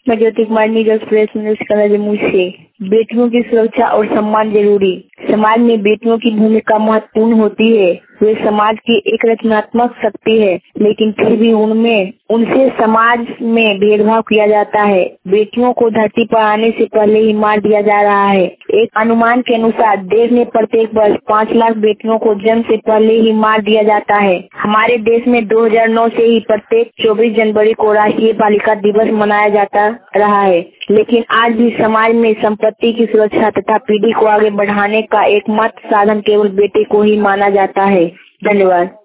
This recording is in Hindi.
मैं Jyoti Kumar news press news colour Jammu से। बेटियों की सुरक्षा और सम्मान जरूरी। समाज में बेटियों की भूमिका महत्वपूर्ण होती है। वे समाज की एक रचनात्मक शक्ति है, लेकिन फिर भी उनसे समाज में भेदभाव किया जाता है। बेटियों को धरती पर आने से पहले ही मार दिया जा रहा है। एक अनुमान के अनुसार देश में प्रत्येक वर्ष 5 लाख बेटियों को जन्म से पहले ही मार दिया जाता है। हमारे देश में 2009 से ही प्रत्येक 24 जनवरी को राष्ट्रीय बालिका दिवस मनाया जाता रहा है, लेकिन आज भी समाज में संपत्ति की सुरक्षा तथा पीढ़ी को आगे बढ़ाने का एकमात्र साधन केवल बेटे को ही माना जाता है। धन्यवाद।